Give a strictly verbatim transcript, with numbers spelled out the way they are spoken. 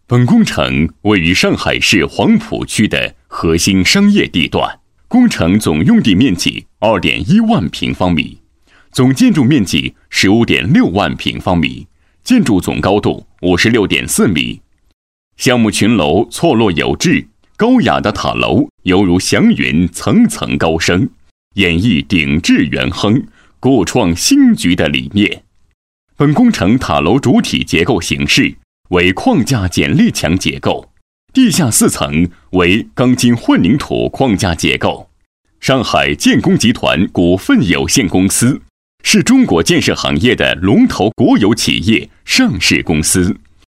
本工程位于上海市黄浦区的核心商业地段，工程总用地面积 二点一万平方米，总建筑面积 十五点六万平方米，建筑总高度 五十六点四米。项目群楼错落有致，高雅的塔楼犹如祥云层层高升，演绎鼎致元亨、故创新局的理念。本工程塔楼主体结构形式为框架剪力墙结构，地下四层为钢筋混凝土框架结构。上海建工集团股份有限公司是中国建设行业的龙头国有企业上市公司。